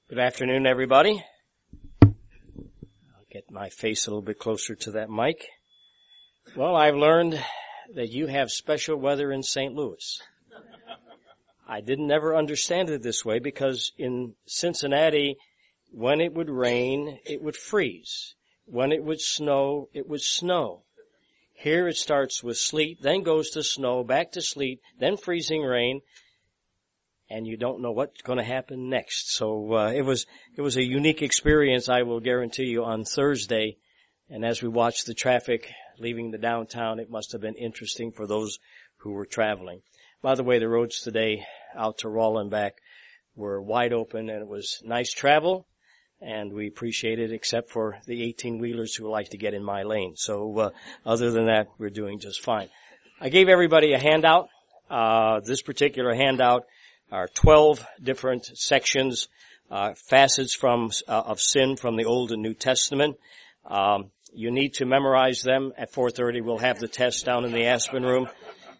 Good afternoon, everybody. I'll get my face a little bit closer to that mic. Well, I've learned that you have special weather in St. Louis. I didn't ever understand it this way because in Cincinnati, when it would rain, it would freeze. When it would snow, it would snow. Here it starts with sleet, then goes to snow, back to sleet, then freezing rain, and you don't know what's going to happen next. So it was a unique experience, I will guarantee you, on Thursday. And as we watched the traffic leaving the downtown, it must have been interesting for those who were traveling. By the way, the roads today out to Rolla and back were wide open, and it was nice travel, and we appreciate it, except for the 18-wheelers who like to get in my lane. So other than that, we're doing just fine. I gave everybody a handout. This particular handout are 12 different sections, facets of sin from the Old and New Testament. You need to memorize them. At 4:30, we'll have the test down in the Aspen room.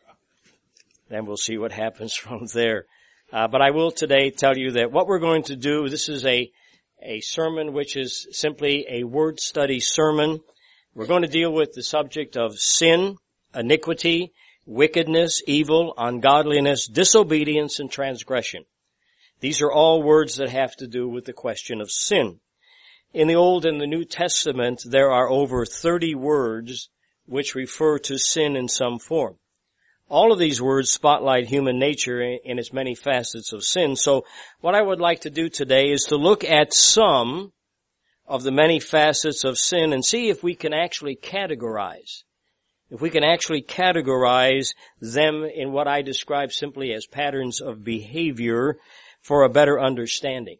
Then we'll see what happens from there. But I will today tell you that what we're going to do, this is a sermon which is simply a word study sermon. We're going to deal with the subject of sin, iniquity, wickedness, evil, ungodliness, disobedience, and transgression. These are all words that have to do with the question of sin. In the Old and the New Testament, there are over 30 words which refer to sin in some form. All of these words spotlight human nature in its many facets of sin. So what I would like to do today is to look at some of the many facets of sin and see if we can actually categorize. If we can actually categorize them in what I describe simply as patterns of behavior for a better understanding.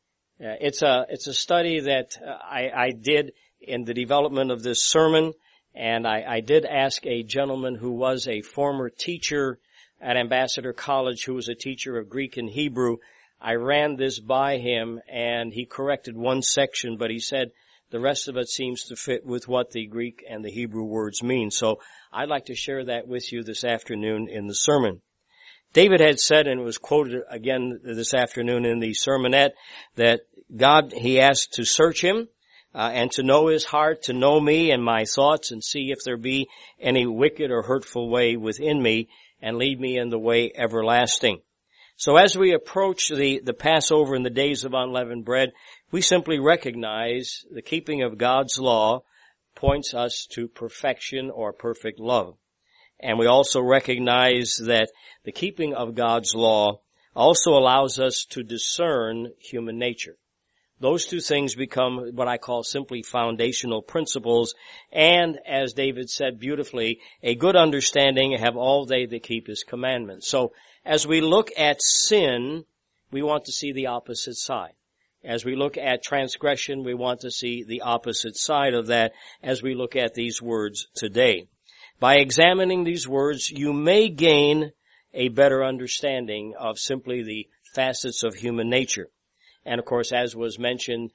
It's a study that I did in the development of this sermon, and I did ask a gentleman who was a former teacher at Ambassador College, who was a teacher of Greek and Hebrew. I ran this by him, and he corrected one section, but he said, the rest of it seems to fit with what the Greek and the Hebrew words mean. So I'd like to share that with you this afternoon in the sermon. David had said, and it was quoted again this afternoon in the sermonette, that God, he asked to search him and to know his heart, to know me and my thoughts, and see if there be any wicked or hurtful way within me, and lead me in the way everlasting. So as we approach the Passover and the days of unleavened bread, we simply recognize the keeping of God's law points us to perfection or perfect love. And we also recognize that the keeping of God's law also allows us to discern human nature. Those two things become what I call simply foundational principles. And as David said beautifully, a good understanding have all they that keep his commandments. So as we look at sin, we want to see the opposite side. As we look at transgression, we want to see the opposite side of that as we look at these words today. By examining these words, you may gain a better understanding of simply the facets of human nature. And of course, as was mentioned,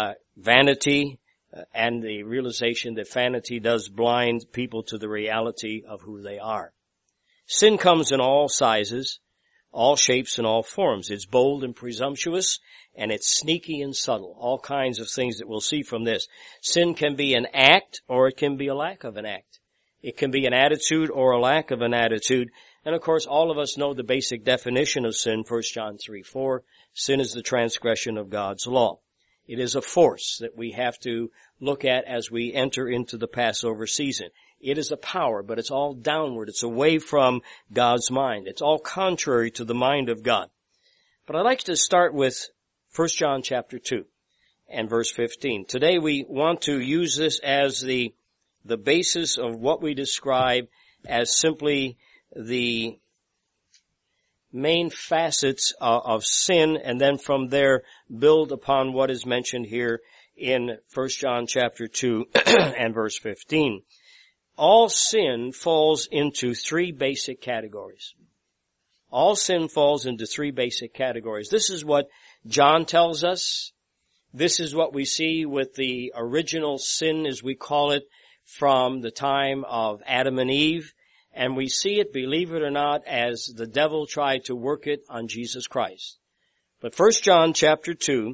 vanity and the realization that vanity does blind people to the reality of who they are. Sin comes in all sizes, all shapes, and all forms. It's bold and presumptuous, and it's sneaky and subtle. All kinds of things that we'll see from this. Sin can be an act, or it can be a lack of an act. It can be an attitude or a lack of an attitude. And of course, all of us know the basic definition of sin, 1 John 3:4. Sin is the transgression of God's law. It is a force that we have to look at as we enter into the Passover season. It is a power, but it's all downward. It's away from God's mind. It's all contrary to the mind of God. But I'd like to start with 1 John chapter 2 and verse 15. Today we want to use this as the basis of what we describe as simply the main facets of sin, and then from there build upon what is mentioned here in 1 John chapter 2 and verse 15. All sin falls into three basic categories. All sin falls into three basic categories. This is what John tells us. This is what we see with the original sin, as we call it, from the time of Adam and Eve. And we see it, believe it or not, as the devil tried to work it on Jesus Christ. But 1 John chapter 2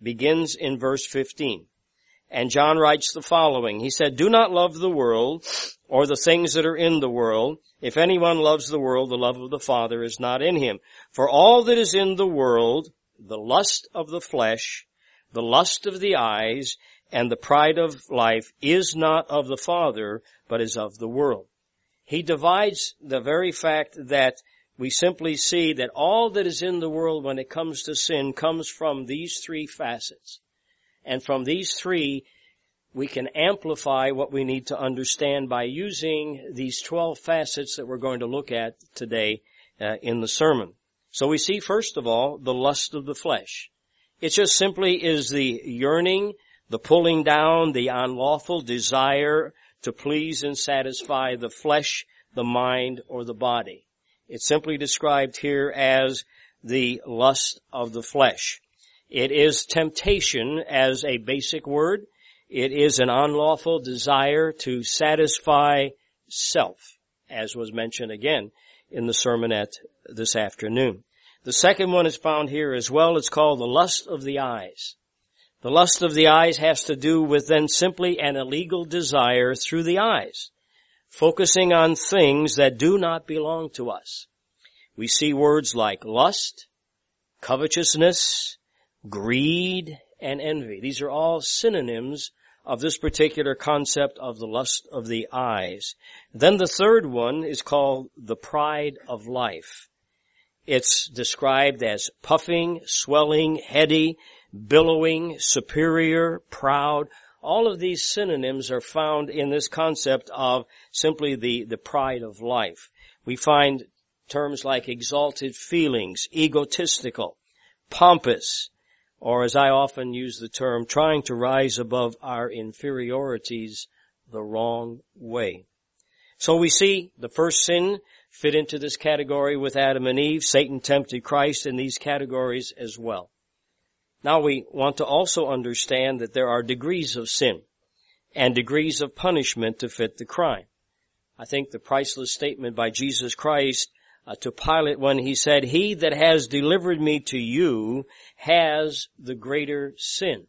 begins in verse 15. And John writes the following. He said, "Do not love the world or the things that are in the world. If anyone loves the world, the love of the Father is not in him. For all that is in the world, the lust of the flesh, the lust of the eyes, and the pride of life is not of the Father, but is of the world." He divides the very fact that we simply see that all that is in the world when it comes to sin comes from these three facets. And from these three, we can amplify what we need to understand by using these 12 facets that we're going to look at today in the sermon. So we see, first of all, the lust of the flesh. It just simply is the yearning, the pulling down, the unlawful desire to please and satisfy the flesh, the mind, or the body. It's simply described here as the lust of the flesh. It is temptation as a basic word. It is an unlawful desire to satisfy self, as was mentioned again in the sermonette this afternoon. The second one is found here as well. It's called the lust of the eyes. The lust of the eyes has to do with then simply an illegal desire through the eyes, focusing on things that do not belong to us. We see words like lust, covetousness, greed, and envy. These are all synonyms of this particular concept of the lust of the eyes. Then the third one is called the pride of life. It's described as puffing, swelling, heady, billowing, superior, proud. All of these synonyms are found in this concept of simply the pride of life. We find terms like exalted feelings, egotistical, pompous, or as I often use the term, trying to rise above our inferiorities the wrong way. So we see the first sin fit into this category with Adam and Eve. Satan tempted Christ in these categories as well. Now we want to also understand that there are degrees of sin and degrees of punishment to fit the crime. I think the priceless statement by Jesus Christ to Pilate when he said, "He that has delivered me to you has the greater sin."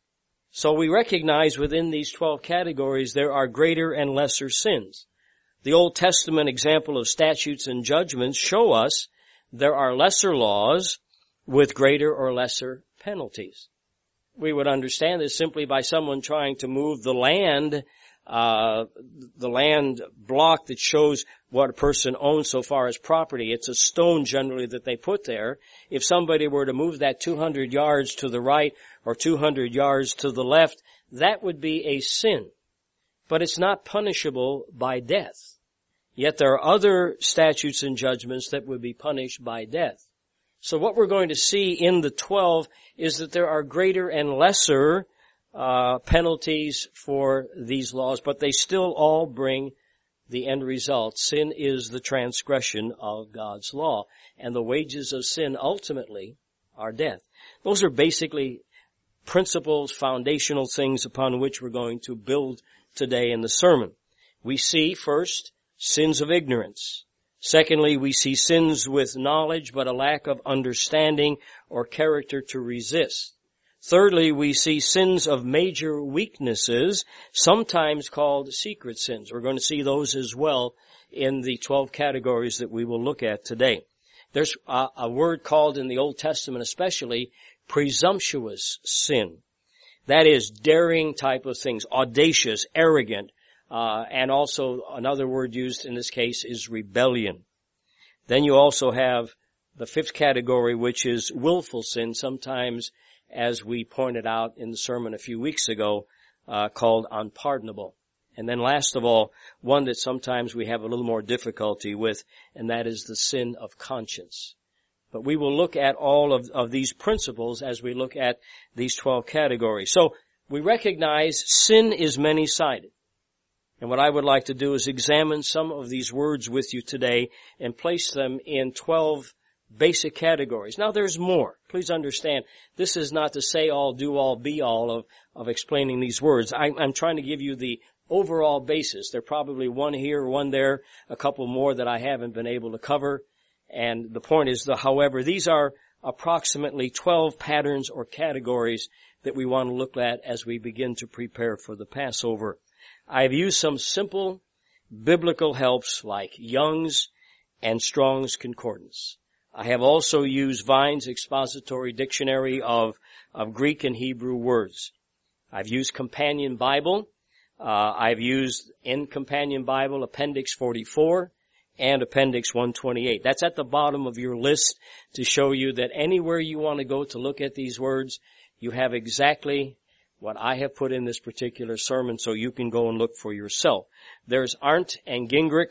So we recognize within these 12 categories there are greater and lesser sins. The Old Testament example of statutes and judgments show us there are lesser laws with greater or lesser penalties. We would understand this simply by someone trying to move the land block that shows what a person owns so far as property. It's a stone generally that they put there. If somebody were to move that 200 yards to the right or 200 yards to the left, that would be a sin. But it's not punishable by death. Yet there are other statutes and judgments that would be punished by death. So what we're going to see in the 12 is that there are greater and lesser penalties for these laws, but they still all bring the end result. Sin is the transgression of God's law, and the wages of sin ultimately are death. Those are basically principles, foundational things upon which we're going to build today in the sermon. We see first sins of ignorance. Secondly, we see sins with knowledge but a lack of understanding or character to resist. Thirdly, we see sins of major weaknesses, sometimes called secret sins. We're going to see those as well in the 12 categories that we will look at today. There's a word called in the Old Testament especially presumptuous sin. That is daring type of things, audacious, arrogant, and also another word used in this case is rebellion. Then you also have the fifth category, which is willful sin, sometimes, as we pointed out in the sermon a few weeks ago, called unpardonable. And then last of all, one that sometimes we have a little more difficulty with, and that is the sin of conscience. But we will look at all of these principles as we look at these 12 categories. So we recognize sin is many-sided. And what I would like to do is examine some of these words with you today and place them in 12 basic categories. Now there's more. Please understand, this is not to say all, do all, be all of explaining these words. I'm trying to give you the overall basis. There are probably one here, one there, a couple more that I haven't been able to cover. And the point is, however, these are approximately 12 patterns or categories that we want to look at as we begin to prepare for the Passover. I've used some simple biblical helps like Young's and Strong's Concordance. I have also used Vine's Expository Dictionary of Greek and Hebrew words. I've used Companion Bible. I've used in Companion Bible Appendix 44 and Appendix 128. That's at the bottom of your list to show you that anywhere you want to go to look at these words, you have exactly what I have put in this particular sermon, so you can go and look for yourself. There's Arndt and Gingrich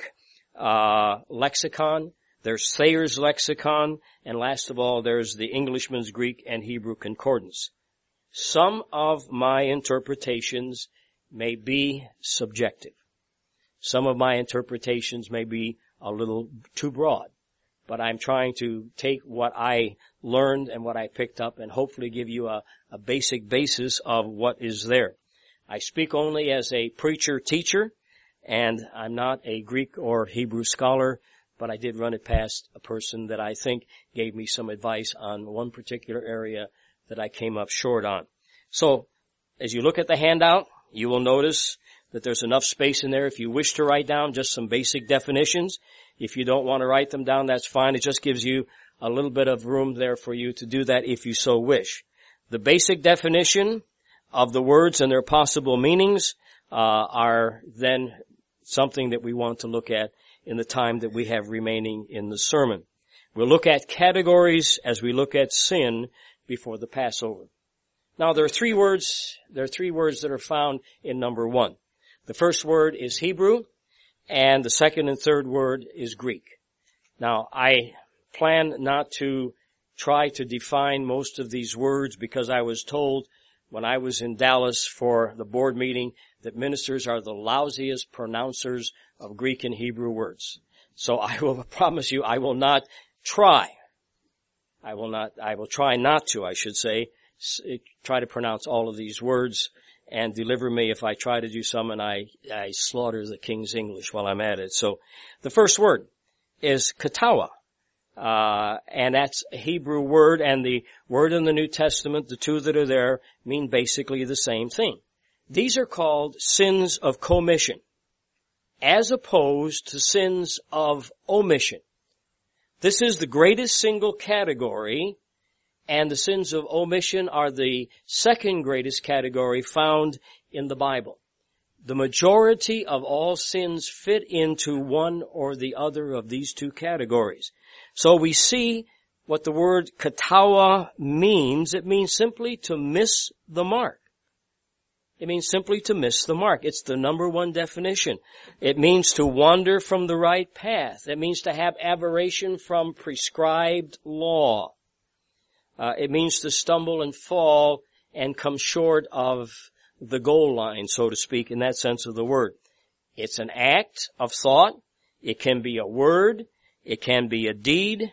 lexicon. There's Thayer's lexicon. And last of all, there's the Englishman's Greek and Hebrew Concordance. Some of my interpretations may be subjective. Some of my interpretations may be a little too broad. But I'm trying to take what I learned and what I picked up and hopefully give you a basic basis of what is there. I speak only as a preacher-teacher, and I'm not a Greek or Hebrew scholar, but I did run it past a person that I think gave me some advice on one particular area that I came up short on. So, as you look at the handout, you will notice that there's enough space in there if you wish to write down just some basic definitions. If you don't want to write them down, that's fine. It just gives you a little bit of room there for you to do that if you so wish. The basic definition of the words and their possible meanings are then something that we want to look at in the time that we have remaining in the sermon. We'll look at categories as we look at sin before the Passover. Now, there are three words that are found in number 1. The first word is Hebrew, and the second and third word is Greek. Now, I plan not to try to define most of these words because I was told when I was in Dallas for the board meeting that ministers are the lousiest pronouncers of Greek and Hebrew words. So I will promise you I will not try. I will try not to, I should say, try to pronounce all of these words, and deliver me if I try to do some and I slaughter the King's English while I'm at it. So the first word is katawa. And that's a Hebrew word, and the word in the New Testament, the two that are there, mean basically the same thing. These are called sins of commission, as opposed to sins of omission. This is the greatest single category, and the sins of omission are the second greatest category found in the Bible. The majority of all sins fit into one or the other of these two categories. So we see what the word katawa means. It means simply to miss the mark. It means simply to miss the mark. It's the number one definition. It means to wander from the right path. It means to have aberration from prescribed law. It means to stumble and fall and come short of the goal line, so to speak, in that sense of the word. It's an act of thought. It can be a word. It can be a deed.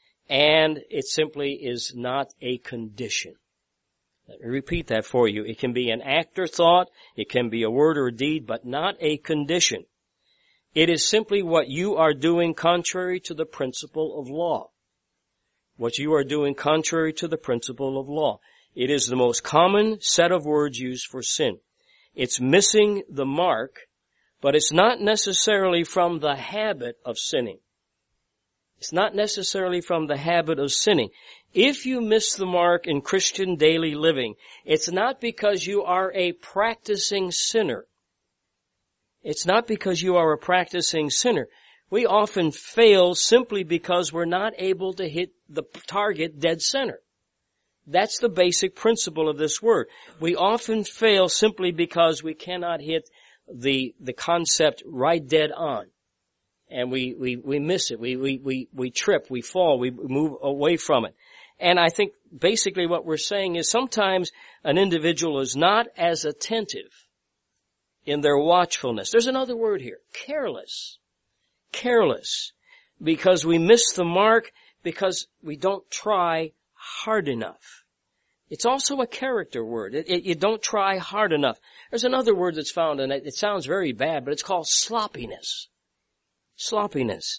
And it simply is not a condition. Let me repeat that for you. It can be an act or thought. It can be a word or a deed, but not a condition. It is simply what you are doing contrary to the principle of law. What you are doing contrary to the principle of law. It is the most common set of words used for sin. It's missing the mark, but it's not necessarily from the habit of sinning. It's not necessarily from the habit of sinning. If you miss the mark in Christian daily living, it's not because you are a practicing sinner. It's not because you are a practicing sinner. We often fail simply because we're not able to hit the target dead center. That's the basic principle of this word. We often fail simply because we cannot hit the concept right dead on. And we miss it. We trip, we fall, we move away from it. And I think basically what we're saying is sometimes an individual is not as attentive in their watchfulness. There's another word here, careless. Careless. Because we miss the mark because we don't try hard enough. It's also a character word. You don't try hard enough. There's another word that's found, and it sounds very bad, but it's called sloppiness. Sloppiness.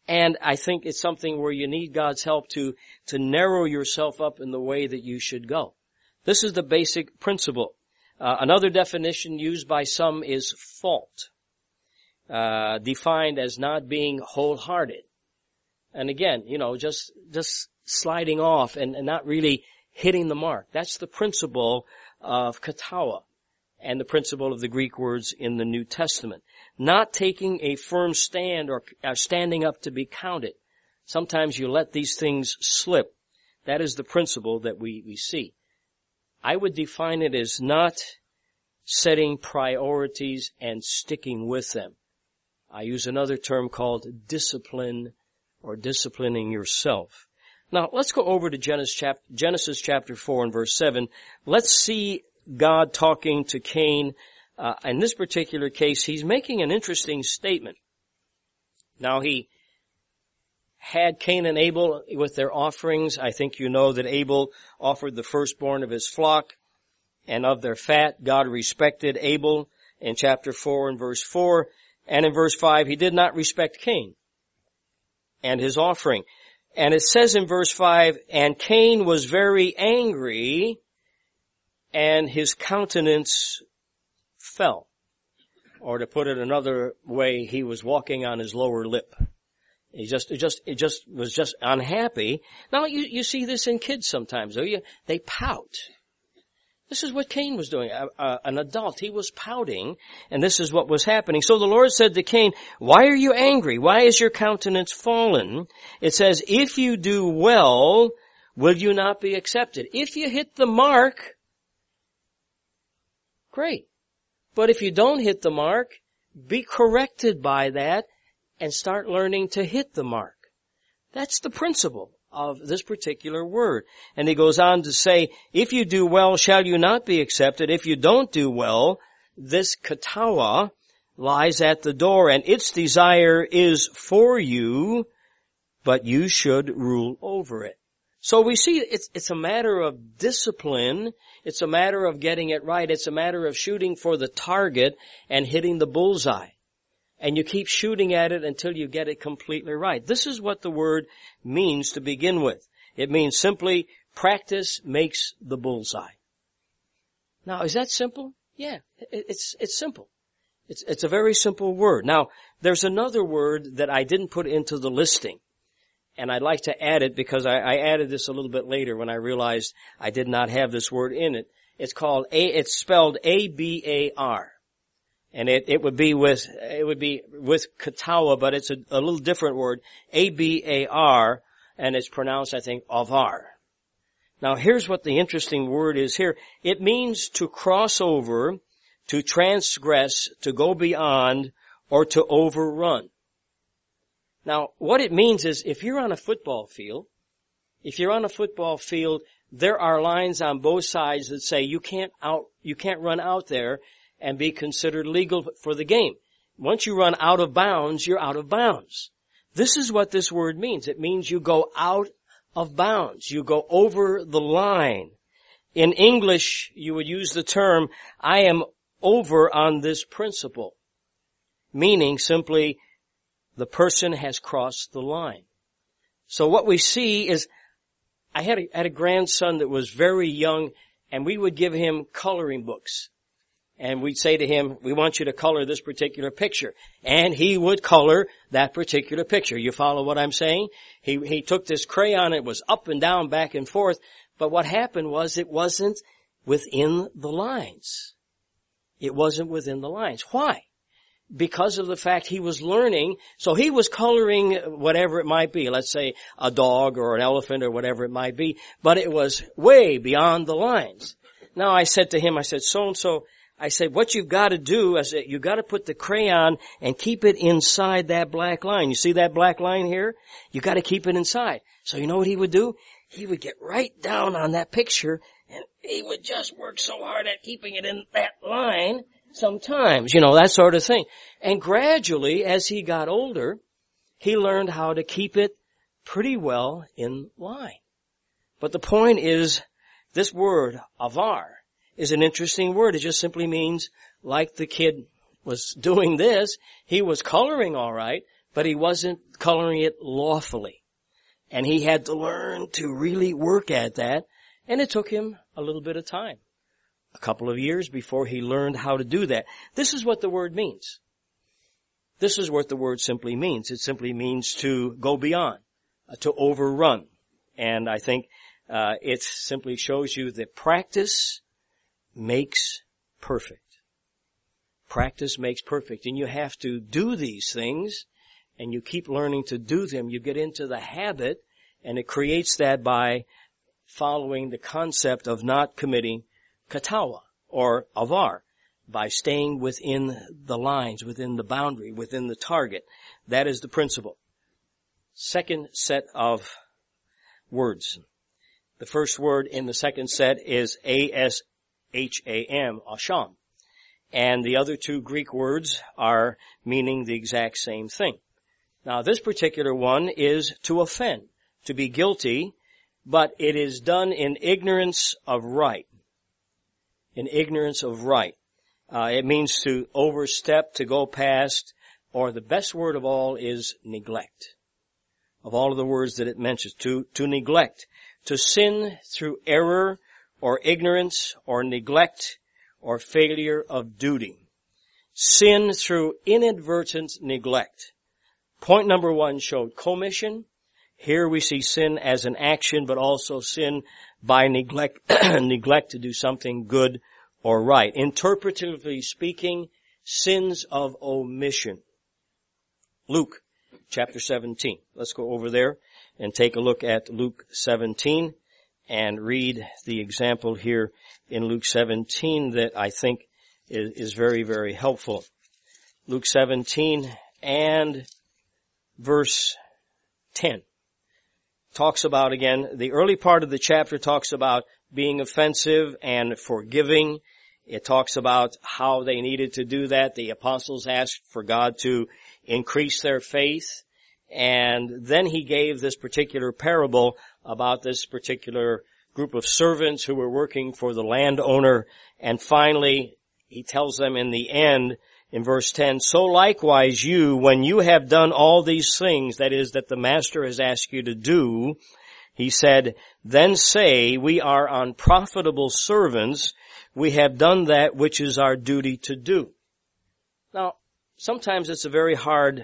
And I think it's something where you need God's help to narrow yourself up in the way that you should go. This is the basic principle. Another definition used by some is fault, defined as not being wholehearted. And again, just sliding off and not really hitting the mark. That's the principle of katawa and the principle of the Greek words in the New Testament. Not taking a firm stand or standing up to be counted. Sometimes you let these things slip. That is the principle that we see. I would define it as not setting priorities and sticking with them. I use another term called discipline or disciplining yourself. Now, let's go over to Genesis chapter 4 and verse 7. Let's see God talking to Cain. In this particular case, he's making an interesting statement. Now, he had Cain and Abel with their offerings. I think you know that Abel offered the firstborn of his flock and of their fat. God respected Abel in chapter 4 and verse 4. And in verse 5, he did not respect Cain and his offering. And it says in verse 5, and Cain was very angry, and his countenance fell. Or to put it another way, he was walking on his lower lip. He just was unhappy. Now you see this in kids sometimes, though. They pout. This is what Cain was doing. An adult, he was pouting, and this is what was happening. So the Lord said to Cain, why are you angry? Why is your countenance fallen? It says, if you do well, will you not be accepted? If you hit the mark, great. But if you don't hit the mark, be corrected by that and start learning to hit the mark. That's the principle of this particular word. And he goes on to say, if you do well, shall you not be accepted? If you don't do well, this katawa lies at the door, and its desire is for you, but you should rule over it. So we see it's a matter of discipline. It's a matter of getting it right. It's a matter of shooting for the target and hitting the bullseye. And you keep shooting at it until you get it completely right. This is what the word means to begin with. It means simply practice makes the bullseye. Now, is that simple? Yeah, it's simple. It's a very simple word. Now, there's another word that I didn't put into the listing. And I'd like to add it because I added this a little bit later when I realized I did not have this word in it. It's spelled A-B-A-R. And it would be with katawa, but it's a little different word, A-B-A-R, and it's pronounced, I think, avar. Now here's what the interesting word is here. It means to cross over, to transgress, to go beyond, or to overrun. Now what it means is if you're on a football field, there are lines on both sides that say you can't run out there and be considered legal for the game. Once you run out of bounds, you're out of bounds. This is what this word means. It means you go out of bounds. You go over the line. In English, you would use the term, I am over on this principle. Meaning simply, the person has crossed the line. So what we see is, I had a grandson that was very young, and we would give him coloring books. And we'd say to him, we want you to color this particular picture. And he would color that particular picture. You follow what I'm saying? He took this crayon, it was up and down, back and forth. But what happened was it wasn't within the lines. It wasn't within the lines. Why? Because of the fact he was learning. So he was coloring whatever it might be. Let's say a dog or an elephant or whatever it might be. But it was way beyond the lines. Now I said to him, so-and-so, I said, what you've got to do is that you've got to put the crayon and keep it inside that black line. You see that black line here? You've got to keep it inside. So you know what he would do? He would get right down on that picture and he would just work so hard at keeping it in that line sometimes, that sort of thing. And gradually, as he got older, he learned how to keep it pretty well in line. But the point is, this word, avar, is an interesting word. It just simply means, like the kid was doing this, he was coloring all right, but he wasn't coloring it lawfully. And he had to learn to really work at that, and it took him a little bit of time. A couple of years before he learned how to do that. This is what the word means. This is what the word simply means. It simply means to go beyond, to overrun. And I think it simply shows you that practice makes perfect. Practice makes perfect. And you have to do these things, and you keep learning to do them. You get into the habit, and it creates that by following the concept of not committing katawa or avar, by staying within the lines, within the boundary, within the target. That is the principle. Second set of words. The first word in the second set is A-S-H-A-M, asham. And the other two Greek words are meaning the exact same thing. Now this particular one is to offend, to be guilty, but it is done in ignorance of right. In ignorance of right. It means to overstep, to go past, or the best word of all is neglect. Of all of the words that it mentions, to neglect. To sin through error or ignorance or neglect or failure of duty. Sin through inadvertent neglect. Point number one showed commission. Here we see sin as an action, but also sin by neglect, neglect to do something good or right. Interpretively speaking, sins of omission. Luke chapter 17. Let's go over there and take a look at Luke 17 and read the example here in Luke 17 that I think is very, very helpful. Luke 17 and verse 10 talks about, again, the early part of the chapter talks about being offensive and forgiving. It talks about how they needed to do that. The apostles asked for God to increase their faith. And then he gave this particular parable about this particular group of servants who were working for the landowner. And finally, he tells them in the end, in verse 10, so likewise you, when you have done all these things, that is, that the master has asked you to do, he said, then say, we are unprofitable servants. We have done that which is our duty to do. Now, sometimes it's a very hard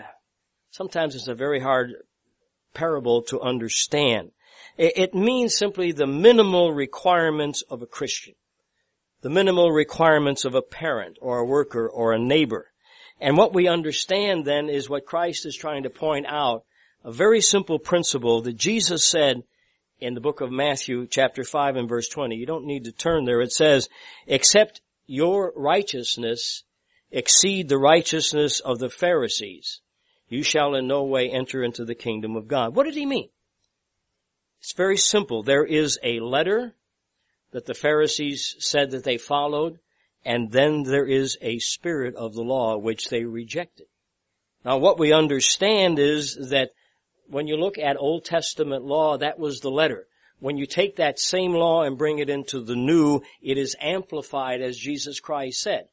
parable to understand. It means simply the minimal requirements of a Christian. The minimal requirements of a parent or a worker or a neighbor. And what we understand then is what Christ is trying to point out, a very simple principle that Jesus said in the book of Matthew chapter 5 and verse 20. You don't need to turn there. It says, except your righteousness exceed the righteousness of the Pharisees, you shall in no way enter into the kingdom of God. What did he mean? It's very simple. There is a letter that the Pharisees said that they followed, and then there is a spirit of the law which they rejected. Now what we understand is that when you look at Old Testament law, that was the letter. When you take that same law and bring it into the new, it is amplified as Jesus Christ said.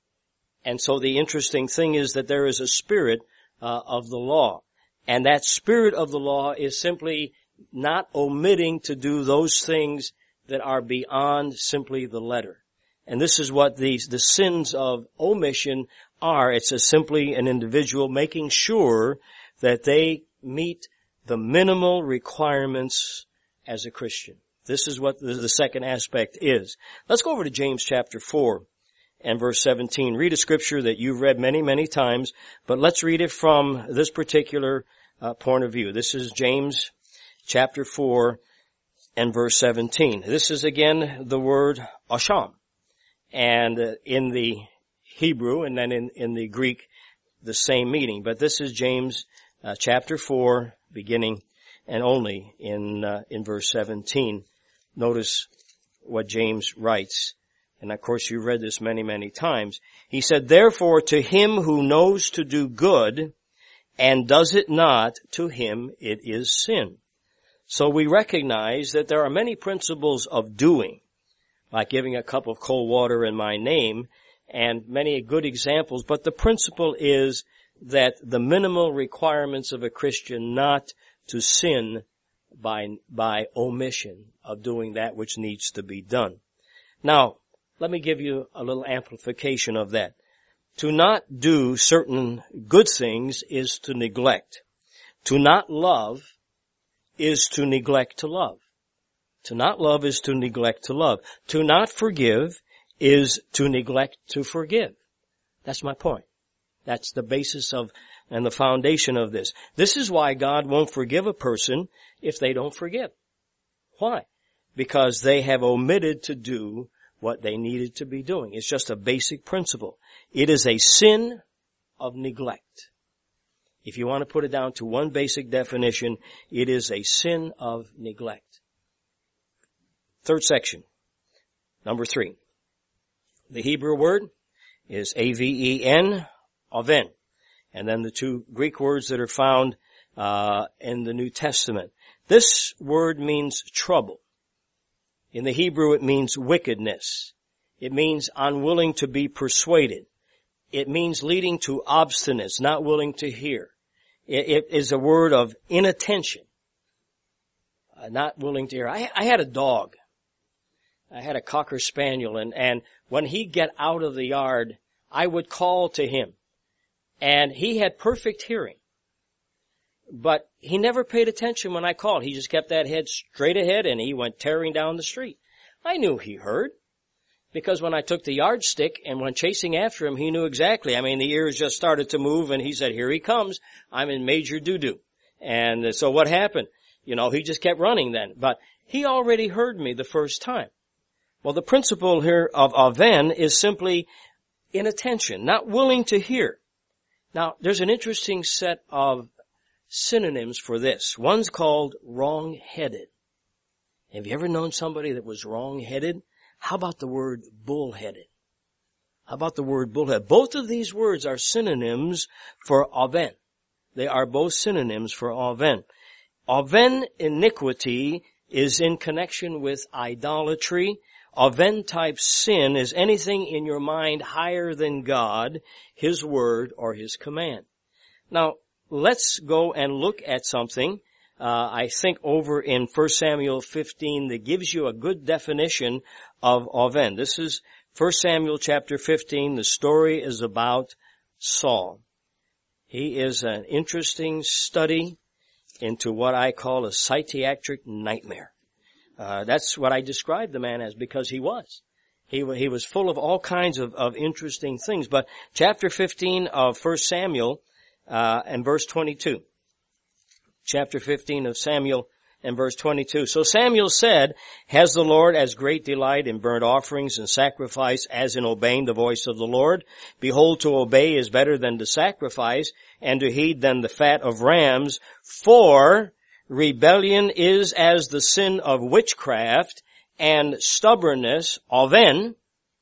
And so the interesting thing is that there is a spirit of the law. And that spirit of the law is simply not omitting to do those things that are beyond simply the letter. And this is what the sins of omission are. It's simply an individual making sure that they meet the minimal requirements as a Christian. This is what the second aspect is. Let's go over to James chapter 4 and verse 17. Read a scripture that you've read many, many times, but let's read it from this particular point of view. This is James chapter 4 and verse 17. This is again the word asham. And in the Hebrew and then in the Greek, the same meaning. But this is James chapter 4, beginning and only in verse 17. Notice what James writes. And of course you've read this many, many times. He said, therefore to him who knows to do good and does it not, to him it is sin. So we recognize that there are many principles of doing, like giving a cup of cold water in my name, and many good examples. But the principle is that the minimal requirements of a Christian not to sin by omission of doing that which needs to be done. Now, let me give you a little amplification of that. To not do certain good things is to neglect. To not love is to neglect to love. To not love is to neglect to love. To not forgive is to neglect to forgive. That's my point. That's the basis of and the foundation of this. This is why God won't forgive a person if they don't forgive. Why? Because they have omitted to do what they needed to be doing. It's just a basic principle. It is a sin of neglect. If you want to put it down to one basic definition, it is a sin of neglect. Third section, number 3. The Hebrew word is aven, aven. And then the 2 Greek words that are found in the New Testament. This word means trouble. In the Hebrew it means wickedness. It means unwilling to be persuaded. It means leading to obstinance, not willing to hear. It is a word of inattention, not willing to hear. I had a dog. I had a Cocker Spaniel, and when he'd get out of the yard, I would call to him. And he had perfect hearing. But he never paid attention when I called. He just kept that head straight ahead and he went tearing down the street. I knew he heard. Because when I took the yardstick and went chasing after him, he knew exactly. I mean, the ears just started to move and he said, here he comes. I'm in major doo-doo. And so what happened? You know, he just kept running then. But he already heard me the first time. Well, the principle here of aven is simply inattention, not willing to hear. Now, there's an interesting set of synonyms for this. One's called wrong-headed. Have you ever known somebody that was wrong-headed? How about the word bull-headed? How about the word bullhead? Both of these words are synonyms for aven. They are both synonyms for aven. Aven iniquity is in connection with idolatry. Aven type sin is anything in your mind higher than God, His Word, or His command. Now, let's go and look at something, I think over in 1 Samuel 15 that gives you a good definition of aven. This is 1 Samuel chapter 15. The story is about Saul. He is an interesting study into what I call a psychiatric nightmare. That's what I described the man as, because he was. He was full of all kinds of interesting things. But chapter 15 of 1 Samuel, and verse 22. Chapter 15 of Samuel and verse 22. So Samuel said, has the Lord as great delight in burnt offerings and sacrifice as in obeying the voice of the Lord? Behold, to obey is better than to sacrifice, and to heed than the fat of rams. For rebellion is as the sin of witchcraft, and stubbornness, aven,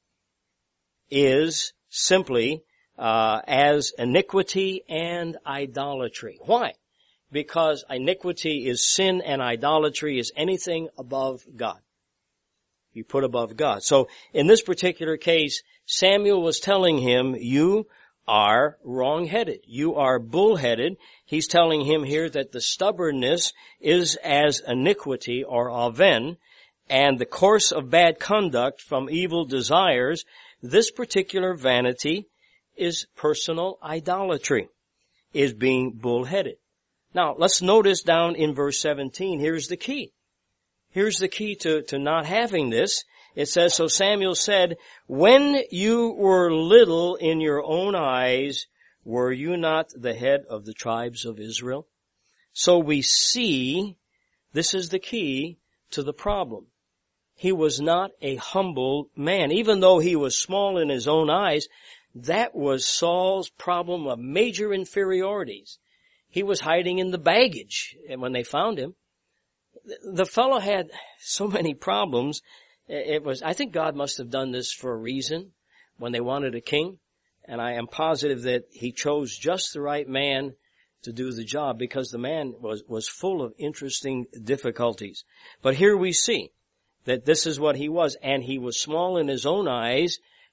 is simply as iniquity and idolatry. Why? Because iniquity is sin and idolatry is anything above God. You put above God. So in this particular case, Samuel was telling him, you are wrong-headed. You are bull-headed. He's telling him here that the stubbornness is as iniquity or aven, and the course of bad conduct from evil desires, this particular vanity is personal idolatry, is being bull-headed. Now, let's notice down in verse 17, here's the key. Here's the key to not having this. It says, so Samuel said, when you were little in your own eyes, were you not the head of the tribes of Israel? So we see, this is the key to the problem. He was not a humble man. Even though he was small in his own eyes, that was Saul's problem of major inferiorities. He was hiding in the baggage when they found him. The fellow had so many problems. I think God must have done this for a reason when they wanted a king. And I am positive that he chose just the right man to do the job, because the man was full of interesting difficulties. But here we see that this is what he was, and he was small in his own eyes,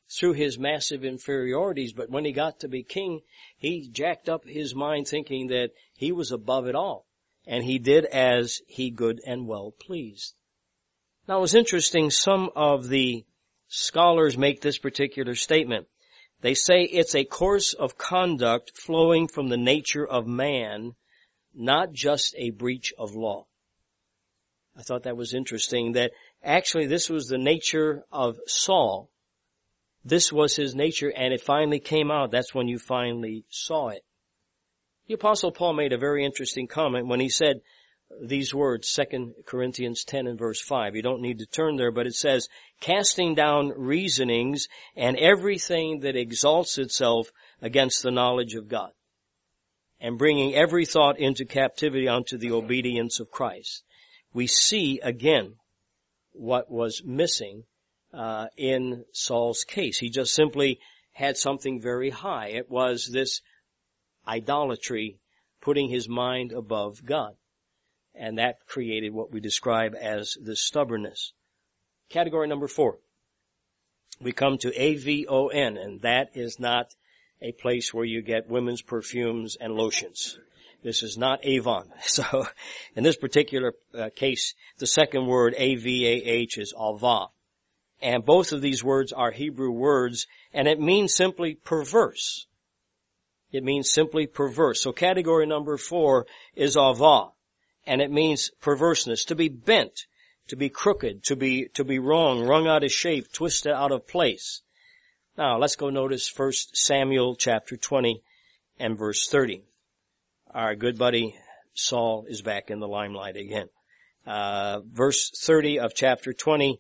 through his massive inferiorities, but when he got to be king, he jacked up his mind thinking that he was above it all. And he did as he good and well pleased. Now, it was interesting, some of the scholars make this particular statement. They say it's a course of conduct flowing from the nature of man, not just a breach of law. I thought that was interesting, that actually this was the nature of Saul. This was his nature, and it finally came out. That's when you finally saw it. The Apostle Paul made a very interesting comment when he said these words, 2 Corinthians 10 and verse 5. You don't need to turn there, but it says, casting down reasonings and everything that exalts itself against the knowledge of God, and bringing every thought into captivity unto the obedience of Christ. We see again what was missing in Saul's case. He just simply had something very high. It was this idolatry, putting his mind above God. And that created what we describe as the stubbornness. Category number 4. We come to AVON, and that is not a place where you get women's perfumes and lotions. This is not Avon. So, in this particular case, the second word, AVAH, is avah. And both of these words are Hebrew words, and it means simply perverse. It means simply perverse. So category number 4 is avah, and it means perverseness, to be bent, to be crooked, to be wrong, wrung out of shape, twisted out of place. Now, let's go notice 1 Samuel chapter 20 and verse 30. Our good buddy Saul is back in the limelight again. Verse 30 of chapter 20,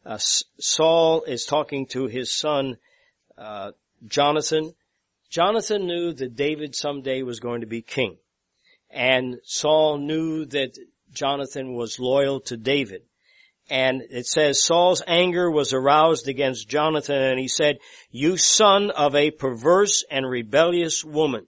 Saul is talking to his son, Jonathan. Jonathan knew that David someday was going to be king. And Saul knew that Jonathan was loyal to David. And it says Saul's anger was aroused against Jonathan, and he said, "You son of a perverse and rebellious woman."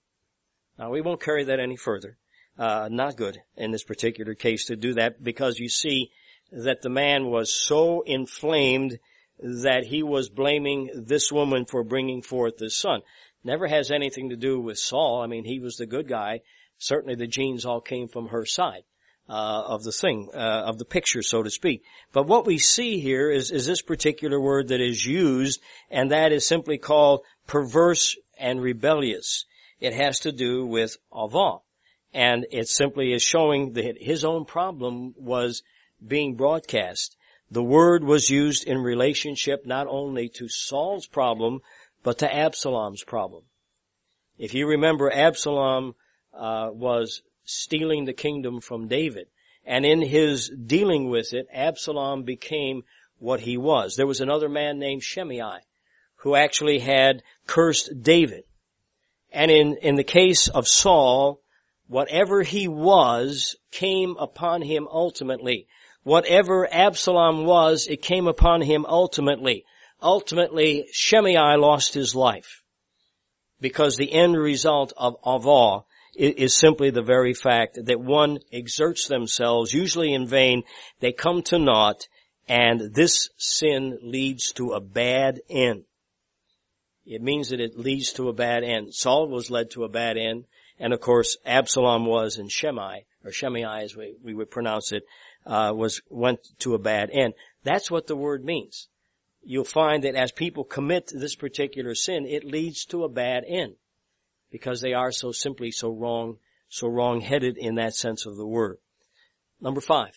Now, we won't carry that any further. Not good in this particular case to do that, because you see that the man was so inflamed that he was blaming this woman for bringing forth this son. Never has anything to do with Saul. I mean, he was the good guy. Certainly the genes all came from her side of the thing, of the picture, so to speak. But what we see here is this particular word that is used, and that is simply called perverse and rebellious. It has to do with avah. And it simply is showing that his own problem was being broadcast. The word was used in relationship not only to Saul's problem, but to Absalom's problem. If you remember, Absalom was stealing the kingdom from David. And in his dealing with it, Absalom became what he was. There was another man named Shimei who actually had cursed David. And in the case of Saul, whatever he was came upon him ultimately. Whatever Absalom was, it came upon him ultimately. Ultimately, Shimei lost his life, because the end result of avah is simply the very fact that one exerts themselves, usually in vain, they come to naught, and this sin leads to a bad end. It means that it leads to a bad end. Saul was led to a bad end, and of course Absalom was, and Shimei as we would pronounce it, went to a bad end. That's what the word means. You'll find that as people commit this particular sin, it leads to a bad end, because they are so wrong-headed in that sense of the word. Number 5.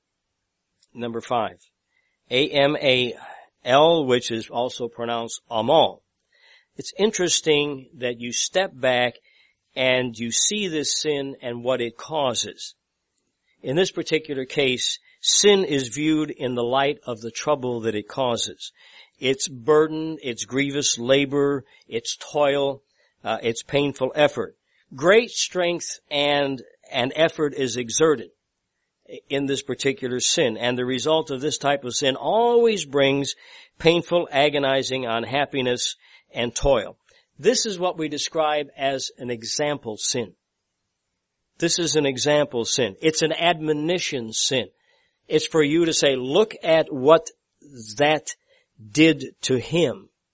A-M-A-L, which is also pronounced Amal. It's interesting that you step back and you see this sin and what it causes. In this particular case, sin is viewed in the light of the trouble that it causes. Its burden, its grievous labor, its toil, its painful effort. Great strength and effort is exerted in this particular sin, and the result of this type of sin always brings painful, agonizing unhappiness and toil. This is what we describe as an example sin. This is an example sin. It's an admonition sin. It's for you to say, look at what that did to him.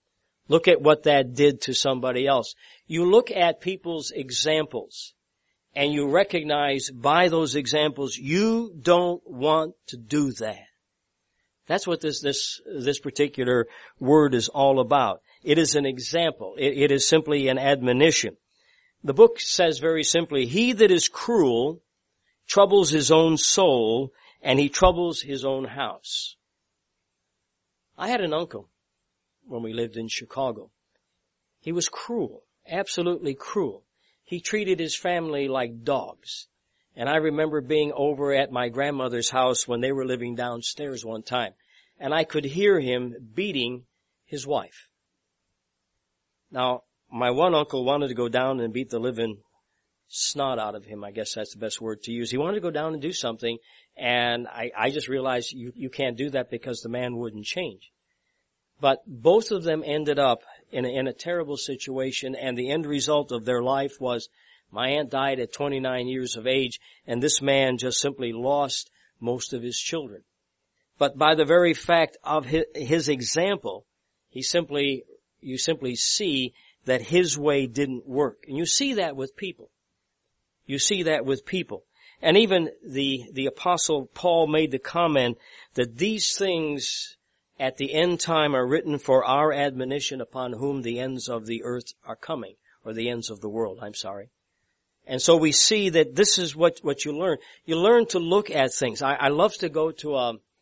Look at what that did to somebody else. You look at people's examples and you recognize by those examples you don't want to do that. That's what this particular word is all about. It is an example. It is simply an admonition. The book says very simply, he that is cruel troubles his own soul, and he troubles his own house. I had an uncle when we lived in Chicago. He was cruel, absolutely cruel. He treated his family like dogs. And I remember being over at my grandmother's house when they were living downstairs one time, and I could hear him beating his wife. Now, my one uncle wanted to go down and beat the living snot out of him. I guess that's the best word to use. He wanted to go down and do something, and I just realized you can't do that because the man wouldn't change. But both of them ended up in a terrible situation, and the end result of their life was my aunt died at 29 years of age, and this man just simply lost most of his children. But by the very fact of his example, you simply see that his way didn't work. And you see that with people. You see that with people. And even the Apostle Paul made the comment that these things at the end time are written for our admonition, upon whom the ends of the earth are coming, or the ends of the world, I'm sorry. And so we see that this is what you learn. You learn to look at things. I love to go to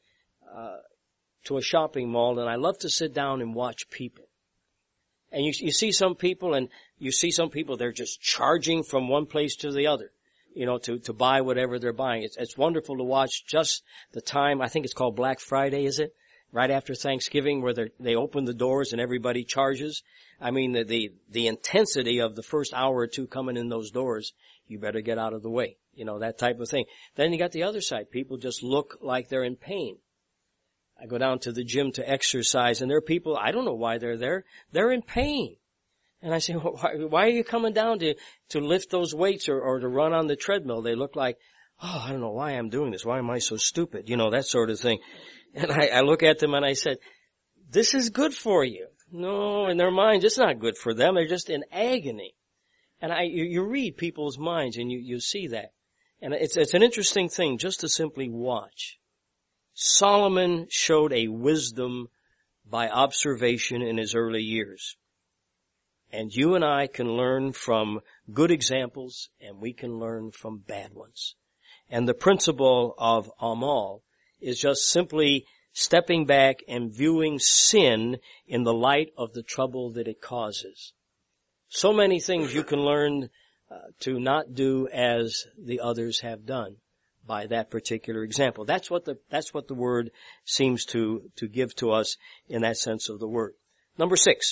a shopping mall, and I love to sit down and watch people. And you see some people, they're just charging from one place to the other, to buy whatever they're buying. It's wonderful to watch just the time, I think it's called Black Friday, is it? Right after Thanksgiving, where they open the doors and everybody charges. I mean, the intensity of the first hour or two coming in those doors, you better get out of the way. That type of thing. Then you got the other side. People just look like they're in pain. I go down to the gym to exercise, and there are people, I don't know why they're there. They're in pain. And I say, why are you coming down to lift those weights or to run on the treadmill? They look like, I don't know why I'm doing this. Why am I so stupid? That sort of thing. And I look at them and I said, this is good for you. No, in their minds, it's not good for them. They're just in agony. And you read people's minds and you see that. And it's an interesting thing just to simply watch. Solomon showed a wisdom by observation in his early years. And you and I can learn from good examples, and we can learn from bad ones. And the principle of Amal is just simply stepping back and viewing sin in the light of the trouble that it causes. So many things you can learn to not do as the others have done by that particular example. That's what the word seems to give to us in that sense of the word. Number six.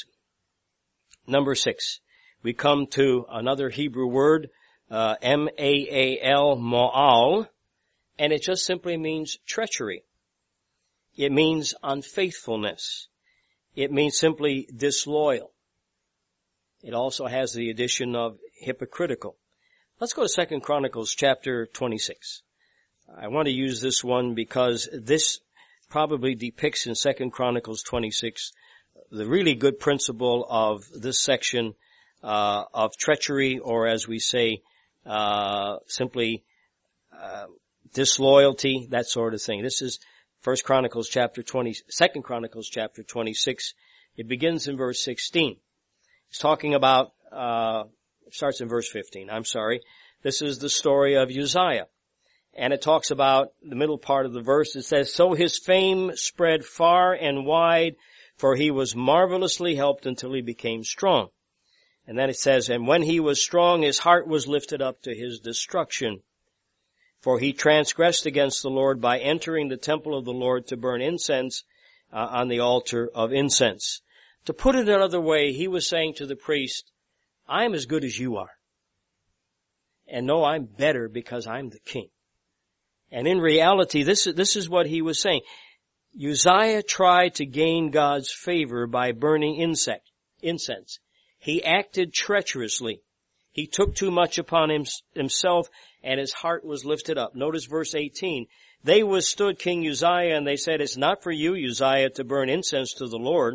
We come to another Hebrew word, M-A-A-L, Ma'al, and it just simply means treachery. It means unfaithfulness. It means simply disloyal. It also has the addition of hypocritical. Let's go to 2 Chronicles chapter 26. I want to use this one because this probably depicts in 2 Chronicles 26 the really good principle of this section of treachery, or as we say, simply disloyalty, that sort of thing. This is 2 Chronicles chapter 26. It begins in verse 16. It's talking about, starts in verse 15, I'm sorry. This is the story of Uzziah. And it talks about the middle part of the verse. It says, so his fame spread far and wide, for he was marvelously helped until he became strong. And then it says, and when he was strong, his heart was lifted up to his destruction. For he transgressed against the Lord by entering the temple of the Lord to burn incense on the altar of incense. To put it another way, he was saying to the priest, I'm as good as you are. And no, I'm better because I'm the king. And in reality, this is what he was saying. Uzziah tried to gain God's favor by burning incense. He acted treacherously. He took too much upon himself, and his heart was lifted up. Notice verse 18. They withstood King Uzziah, and they said, it's not for you, Uzziah, to burn incense to the Lord,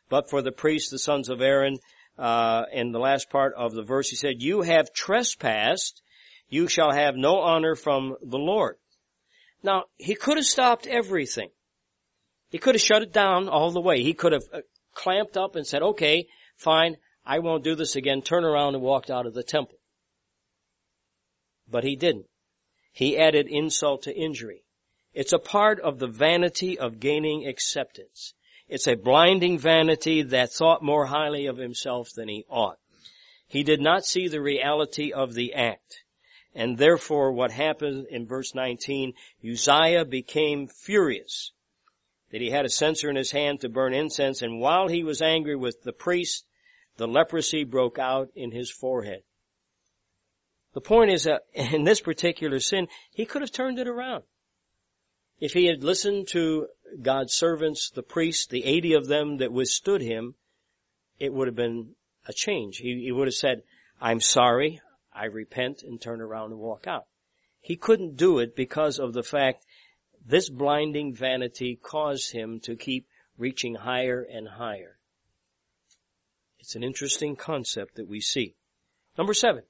but for the priests, the sons of Aaron. In the last part of the verse, he said, you have trespassed. You shall have no honor from the Lord. Now, he could have stopped everything. He could have shut it down all the way. He could have clamped up and said, okay, fine, I won't do this again, turn around and walked out of the temple. But he didn't. He added insult to injury. It's a part of the vanity of gaining acceptance. It's a blinding vanity that thought more highly of himself than he ought. He did not see the reality of the act. And therefore, what happened in verse 19, Uzziah became furious that he had a censer in his hand to burn incense, and while he was angry with the priest, the leprosy broke out in his forehead. The point is that in this particular sin, he could have turned it around. If he had listened to God's servants, the priests, the 80 of them that withstood him, it would have been a change. He would have said, I'm sorry, I repent, and turn around and walk out. He couldn't do it because of the fact this blinding vanity caused him to keep reaching higher and higher. It's an interesting concept that we see. Number seven.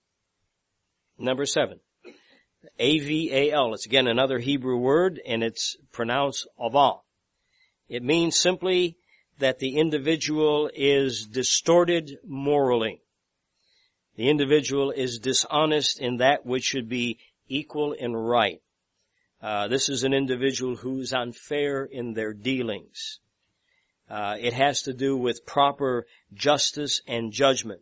A-V-A-L. It's again another Hebrew word, and it's pronounced aval. It means simply that the individual is distorted morally. The individual is dishonest in that which should be equal and right. This is an individual who's unfair in their dealings. It has to do with proper justice and judgment.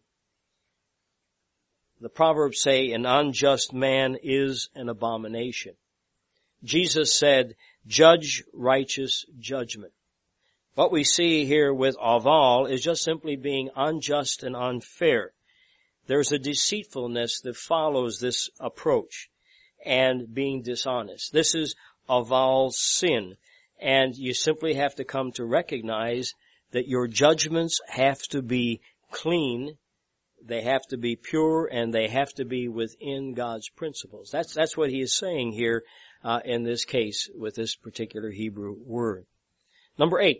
The Proverbs say an unjust man is an abomination. Jesus said, judge righteous judgment. What we see here with aval is just simply being unjust and unfair. There's a deceitfulness that follows this approach and being dishonest. This is aval sin, and you simply have to come to recognize that your judgments have to be clean, they have to be pure, and they have to be within God's principles. That's what he is saying here in this case with this particular Hebrew word. Number eight,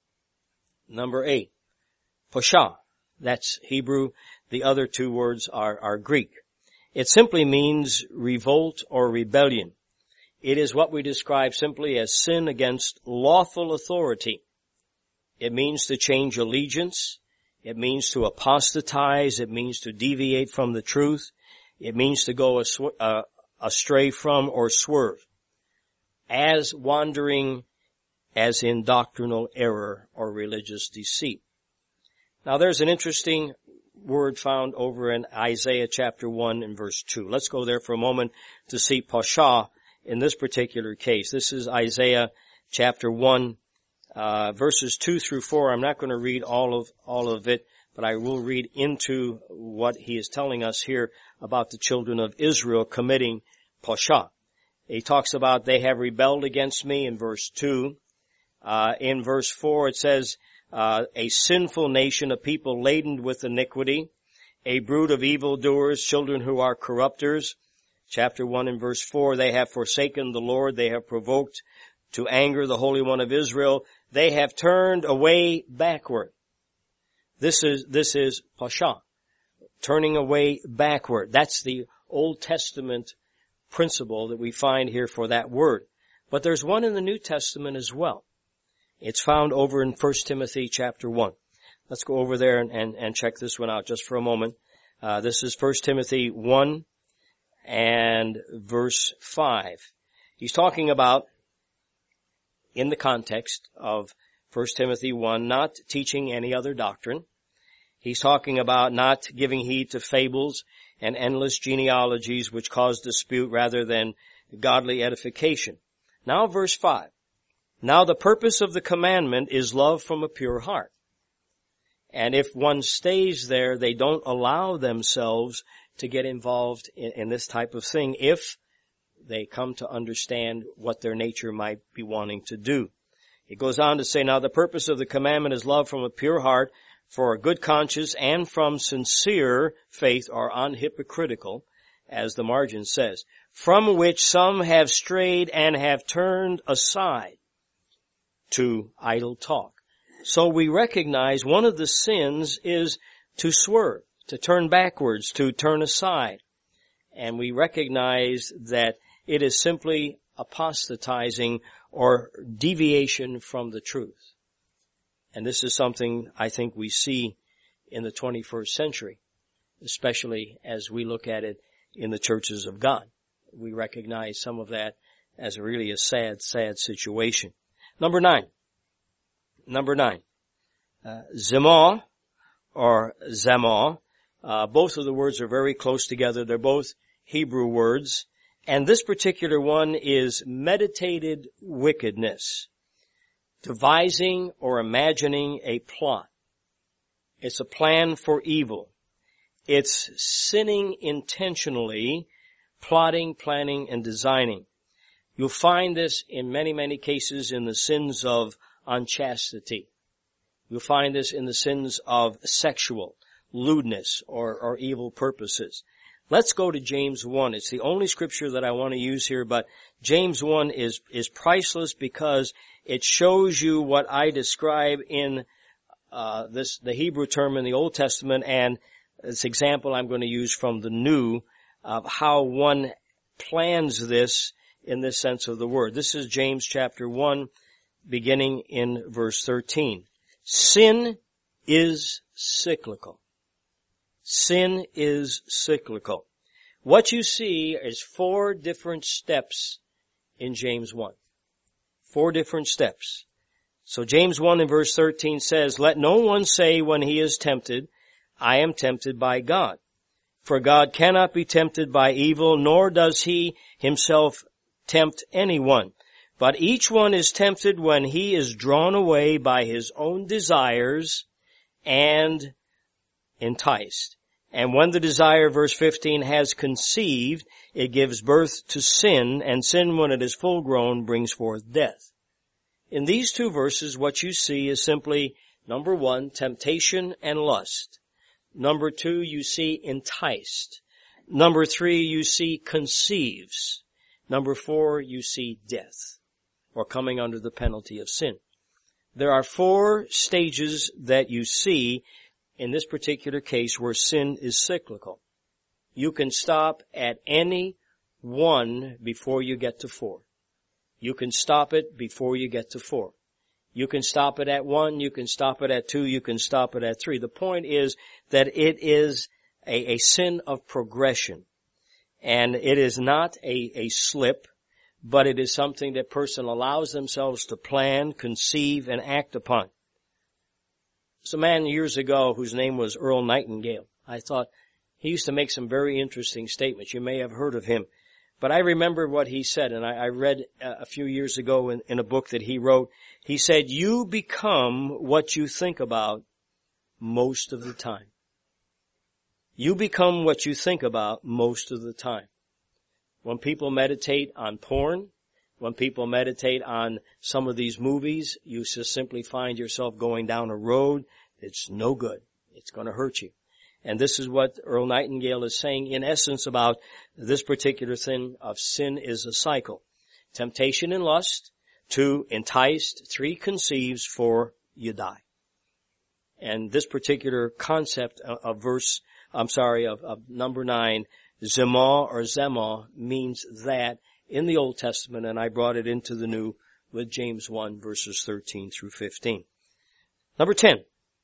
poshah. That's Hebrew. The other two words are Greek. It simply means revolt or rebellion. It is what we describe simply as sin against lawful authority. It means to change allegiance. It means to apostatize. It means to deviate from the truth. It means to go astray from or swerve. As wandering, as in doctrinal error or religious deceit. Now there's an interesting word found over in Isaiah chapter 1 and verse 2. Let's go there for a moment to see poshah in this particular case. This is Isaiah chapter 1, verses 2 through 4. I'm not going to read all of it, but I will read into what he is telling us here about the children of Israel committing poshah. He talks about they have rebelled against me in verse 2. In verse 4 it says, a sinful nation, a people laden with iniquity, a brood of evildoers, children who are corrupters. Chapter 1 and verse 4, they have forsaken the Lord, they have provoked to anger the Holy One of Israel, they have turned away backward. This is poshah, turning away backward. That's the Old Testament principle that we find here for that word. But there's one in the New Testament as well. It's found over in 1 Timothy chapter 1. Let's go over there and check this one out just for a moment. This is 1 Timothy 1 and verse 5. He's talking about, in the context of 1 Timothy 1, not teaching any other doctrine. He's talking about not giving heed to fables and endless genealogies which cause dispute rather than godly edification. Now verse 5. Now the purpose of the commandment is love from a pure heart. And if one stays there, they don't allow themselves to get involved in this type of thing if they come to understand what their nature might be wanting to do. It goes on to say, now the purpose of the commandment is love from a pure heart, for a good conscience, and from sincere faith or unhypocritical, as the margin says, from which some have strayed and have turned aside to idle talk. So we recognize one of the sins is to swerve, to turn backwards, to turn aside. And we recognize that it is simply apostatizing or deviation from the truth. And this is something I think we see in the 21st century, especially as we look at it in the churches of God. We recognize some of that as really a sad, sad situation. Number nine. Zemah or Zamah. Both of the words are very close together. They're both Hebrew words. And this particular one is meditated wickedness. Devising or imagining a plot. It's a plan for evil. It's sinning intentionally, plotting, planning, and designing. You'll find this in many, many cases in the sins of unchastity. You'll find this in the sins of sexual lewdness or evil purposes. Let's go to James 1. It's the only scripture that I want to use here, but James 1 is priceless because it shows you what I describe in the Hebrew term in the Old Testament, and this example I'm going to use from the New of how one plans this in this sense of the word. This is James chapter 1, beginning in verse 13. Sin is cyclical. Sin is cyclical. What you see is 4 different steps in James 1. 4 different steps. So James 1 in verse 13 says, "Let no one say when he is tempted, I am tempted by God. For God cannot be tempted by evil, nor does he himself tempt anyone. But each one is tempted when he is drawn away by his own desires and enticed. And when the desire," verse 15, "has conceived, it gives birth to sin, and sin, when it is full grown, brings forth death." In these 2 verses, what you see is simply, number 1, temptation and lust. Number 2, you see enticed. Number 3, you see conceives. Number 4, you see death, or coming under the penalty of sin. There are 4 stages that you see in this particular case where sin is cyclical. You can stop at any one before you get to 4. You can stop it before you get to 4. You can stop it at 1, you can stop it at 2, you can stop it at 3. The point is that it is a sin of progression. And it is not a slip, but it is something that person allows themselves to plan, conceive, and act upon. There's a man years ago whose name was Earl Nightingale. I thought he used to make some very interesting statements. You may have heard of him. But I remember what he said, and I read a few years ago in a book that he wrote. He said, "You become what you think about most of the time." You become what you think about most of the time. When people meditate on porn, when people meditate on some of these movies, you just simply find yourself going down a road that's no good. It's going to hurt you. And this is what Earl Nightingale is saying in essence about this particular thing of sin is a cycle. Temptation and lust, 2, enticed, 3, conceives, 4, you die. And this particular concept of number 9, Zemah or Zemah, means that in the Old Testament, and I brought it into the New with James 1 verses 13 through 15. Number 10.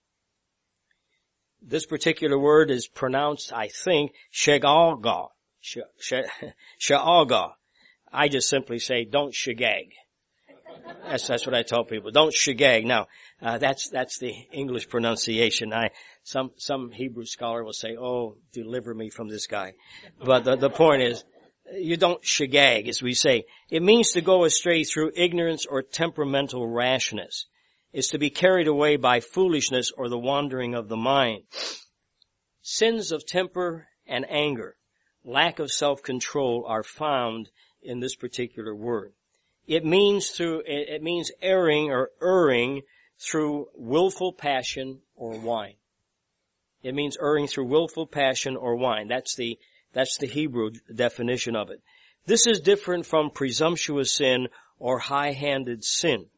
This particular word is pronounced, I think, shagagah. Shagagah. I just simply say, don't shagag. That's what I tell people. Don't shagag. Now, that's the English pronunciation. Some Hebrew scholar will say, "Oh, deliver me from this guy." But the point is, you don't shagag, as we say. It means to go astray through ignorance or temperamental rashness. It's to be carried away by foolishness or the wandering of the mind. Sins of temper and anger, lack of self-control are found in this particular word. It means erring or erring through willful passion or wine. It means erring through willful passion or wine. That's the Hebrew definition of it. This is different from presumptuous sin or high-handed sin.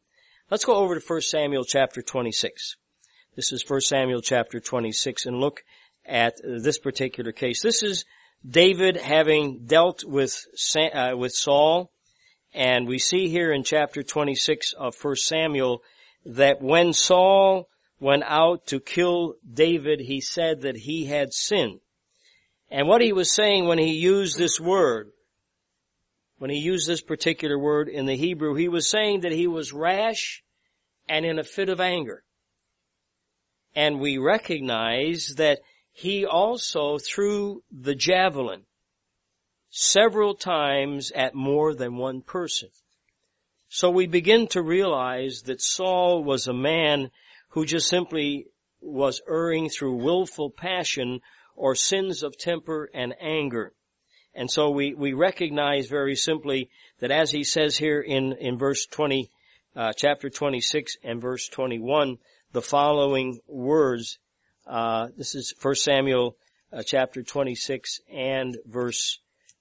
Let's go over to 1 Samuel chapter 26. This is 1 Samuel chapter 26, and look at this particular case. This is David having dealt with Saul, and we see here in chapter 26 of 1 Samuel that when Saul went out to kill David, he said that he had sinned. And what he was saying when he used this word, when he used this particular word in the Hebrew, he was saying that he was rash and in a fit of anger. And we recognize that he also threw the javelin several times at more than one person. So we begin to realize that Saul was a man who just simply was erring through willful passion or sins of temper and anger. And so we recognize very simply that, as he says here in verse 20, chapter 26 and verse 21, the following words, this is 1 Samuel chapter 26 and verse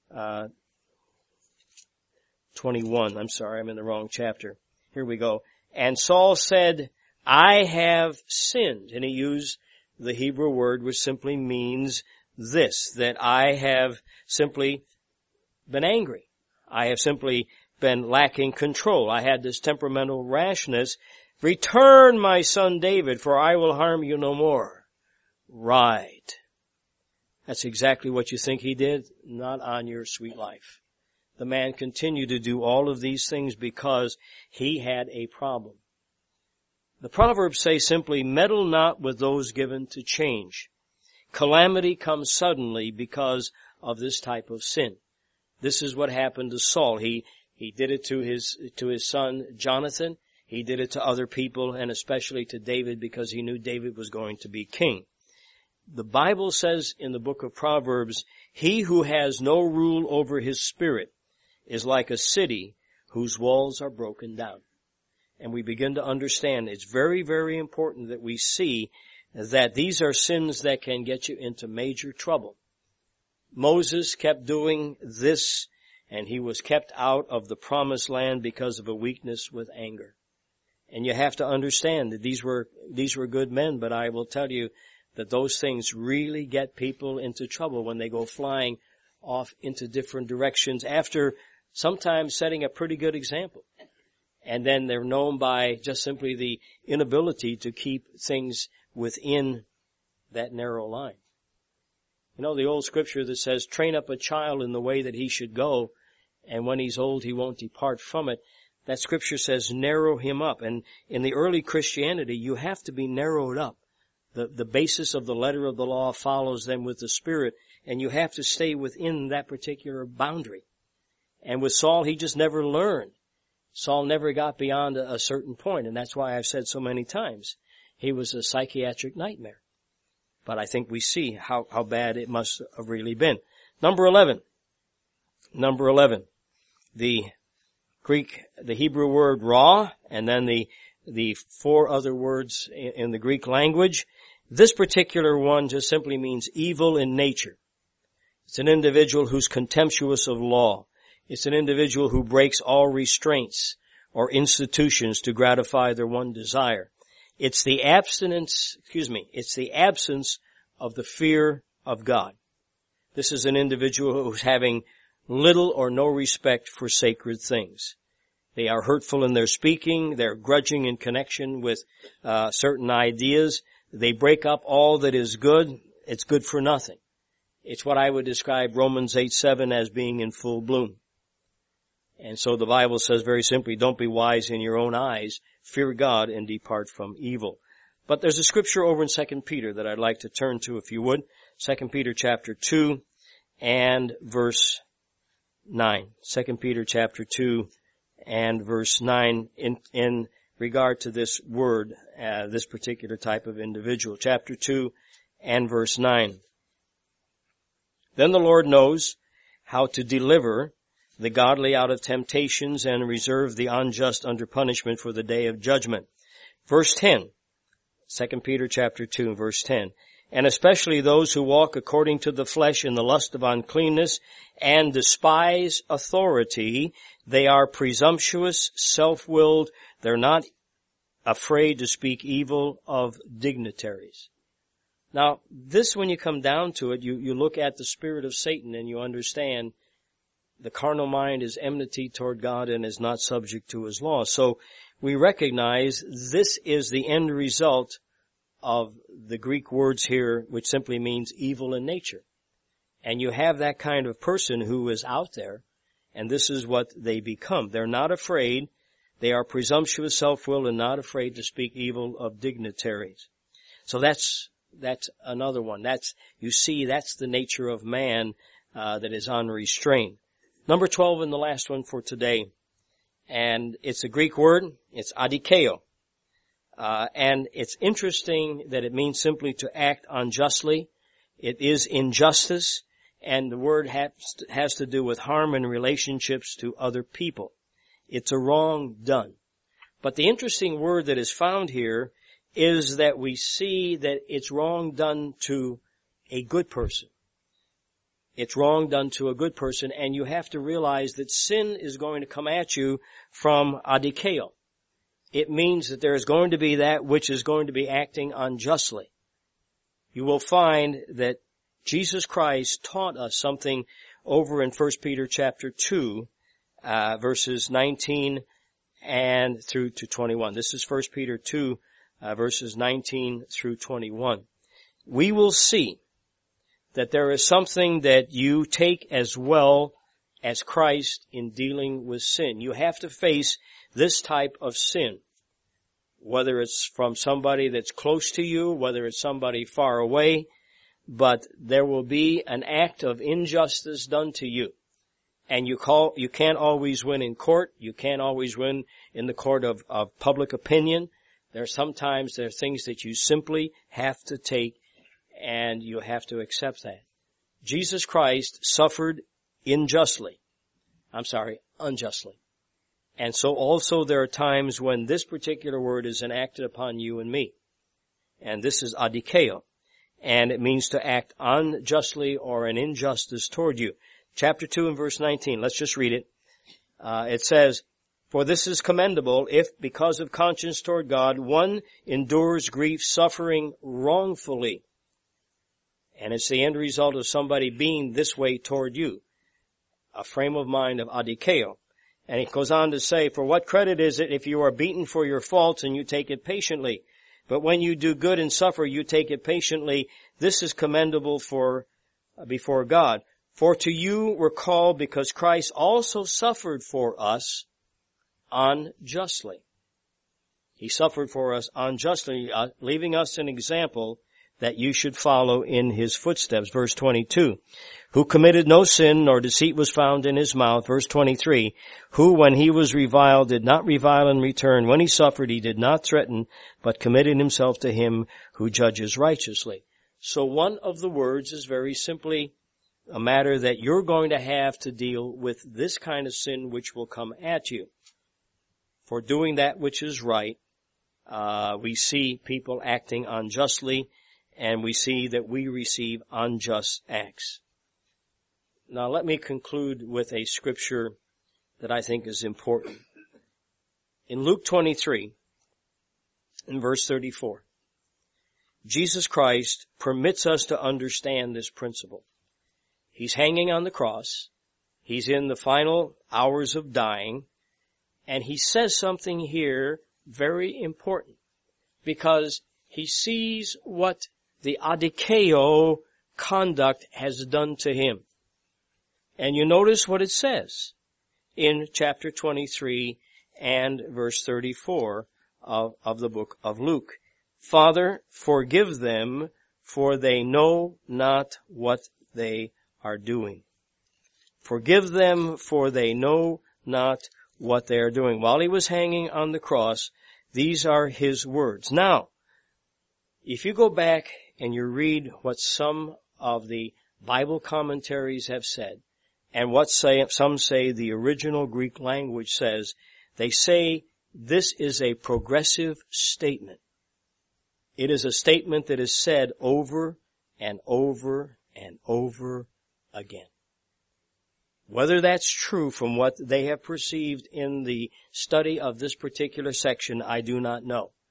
21. I'm sorry, I'm in the wrong chapter. Here we go. And Saul said, I have sinned. And he used the Hebrew word which simply means this, that I have simply been angry. I have simply been lacking control. I had this temperamental rashness. Return, my son David, for I will harm you no more. Right. That's exactly what you think he did? Not on your sweet life. The man continued to do all of these things because he had a problem. The Proverbs say simply, meddle not with those given to change. Calamity comes suddenly because of this type of sin. This is what happened to Saul. He did it to his son Jonathan. He did it to other people, and especially to David, because he knew David was going to be king. The Bible says in the book of Proverbs, he who has no rule over his spirit is like a city whose walls are broken down. And we begin to understand it's very, very important that we see that these are sins that can get you into major trouble. Moses kept doing this, and he was kept out of the promised land because of a weakness with anger. And you have to understand that these were good men, but I will tell you that those things really get people into trouble when they go flying off into different directions after sometimes setting a pretty good example. And then they're known by just simply the inability to keep things within that narrow line. You know, the old scripture that says, train up a child in the way that he should go, and when he's old he won't depart from it. That scripture says, narrow him up. And in the early Christianity, you have to be narrowed up. The basis of the letter of the law follows them with the Spirit, and you have to stay within that particular boundary. And with Saul, he just never learned. Saul never got beyond a certain point, and that's why I've said so many times, he was a psychiatric nightmare. But I think we see how bad it must have really been. Number 11. The Hebrew word ra, and then the four other words in the Greek language. This particular one just simply means evil in nature. It's an individual who's contemptuous of law. It's an individual who breaks all restraints or institutions to gratify their one desire. It's the absence of the fear of God. This is an individual who's having little or no respect for sacred things. They are hurtful in their speaking. They're grudging in connection with certain ideas. They break up all that is good. It's good for nothing. It's what I would describe Romans 8:7 as being in full bloom. And so the Bible says very simply, don't be wise in your own eyes. Fear God and depart from evil. But there's a scripture over in 2 Peter that I'd like to turn to, if you would. 2 Peter chapter 2 and verse 9. 2 Peter chapter 2 and verse 9 in regard to this word, this particular type of individual. Chapter 2 and verse 9. Then the Lord knows how to deliver the godly out of temptations and reserve the unjust under punishment for the day of judgment. Verse 10, 2 Peter chapter 2, verse 10. And especially those who walk according to the flesh in the lust of uncleanness and despise authority. They are presumptuous, self-willed. They're not afraid to speak evil of dignitaries. Now, this, when you come down to it, you look at the spirit of Satan and you understand the carnal mind is enmity toward God and is not subject to his law. So we recognize this is the end result of the Greek words here, which simply means evil in nature. And you have that kind of person who is out there, and this is what they become. They're not afraid. They are presumptuous, self-willed, and not afraid to speak evil of dignitaries. So that's another one. That's the nature of man that is unrestrained. Number 12 and the last one for today. And it's a Greek word. It's adikeo. And it's interesting that it means simply to act unjustly. It is injustice. And the word has to do with harm in relationships to other people. It's a wrong done. But the interesting word that is found here is that we see that it's wrong done to a good person. It's wrong done to a good person, and you have to realize that sin is going to come at you from adikeo. It means that there is going to be that which is going to be acting unjustly. You will find that Jesus Christ taught us something over in 1 Peter chapter 2, verses 19 and through to 21. This is 1 Peter 2, verses 19 through 21. We will see that there is something that you take as well as Christ in dealing with sin. You have to face this type of sin, whether it's from somebody that's close to you, whether it's somebody far away, but there will be an act of injustice done to you. And you can't always win in court. You can't always win in the court of public opinion. There are things that you simply have to take, and you have to accept that. Jesus Christ suffered unjustly. And so also there are times when this particular word is enacted upon you and me. And this is adikeo. And it means to act unjustly or an injustice toward you. Chapter 2 and verse 19. Let's just read it. It says, "For this is commendable if, because of conscience toward God, one endures grief, suffering wrongfully." And it's the end result of somebody being this way toward you. A frame of mind of adikeo. And it goes on to say, "For what credit is it if you are beaten for your faults and you take it patiently? But when you do good and suffer, you take it patiently. This is commendable before God. For to you were called because Christ also suffered for us unjustly." He suffered for us unjustly, leaving us an example that you should follow in his footsteps. Verse 22, "Who committed no sin, nor deceit was found in his mouth." Verse 23, "Who, when he was reviled, did not revile in return. When he suffered, he did not threaten, but committed himself to him who judges righteously." So one of the words is very simply a matter that you're going to have to deal with this kind of sin which will come at you. For doing that which is right, we see people acting unjustly, and we see that we receive unjust acts. Now let me conclude with a scripture that I think is important. In Luke 23, in verse 34, Jesus Christ permits us to understand this principle. He's hanging on the cross. He's in the final hours of dying. And he says something here very important, because he sees what the adikeo conduct has done to him. And you notice what it says in chapter 23 and verse 34 of the book of Luke. "Father, forgive them, for they know not what they are doing." Forgive them, for they know not what they are doing. While he was hanging on the cross, these are his words. Now, if you go back and you read what some of the Bible commentaries have said, and what some say the original Greek language says, they say this is a progressive statement. It is a statement that is said over and over and over again. Whether that's true from what they have perceived in the study of this particular section, I do not know.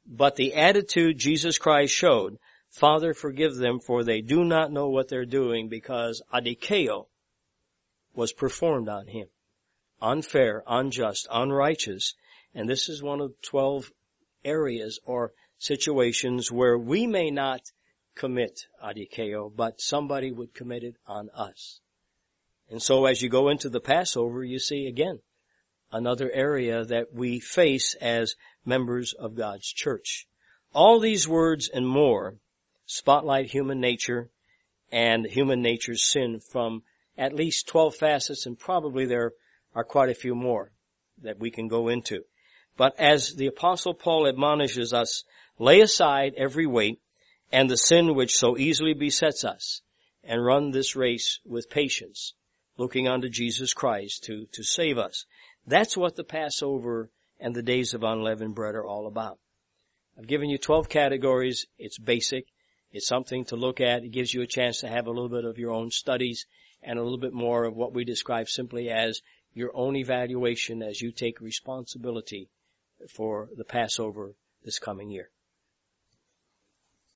But the attitude Jesus Christ showed, Father, forgive them, for they do not know what they're doing, because adikeo was performed on him. Unfair, unjust, unrighteous. And this is one of 12 areas or situations where we may not commit adikeo, but somebody would commit it on us. And so as you go into the Passover, you see again another area that we face as members of God's church. All these words and more spotlight human nature and human nature's sin from at least 12 facets, and probably there are quite a few more that we can go into. But as the Apostle Paul admonishes us, lay aside every weight and the sin which so easily besets us, and run this race with patience, looking unto Jesus Christ to save us. That's what the Passover and the days of unleavened bread are all about. I've given you 12 categories. It's basic. It's something to look at. It gives you a chance to have a little bit of your own studies and a little bit more of what we describe simply as your own evaluation as you take responsibility for the Passover this coming year.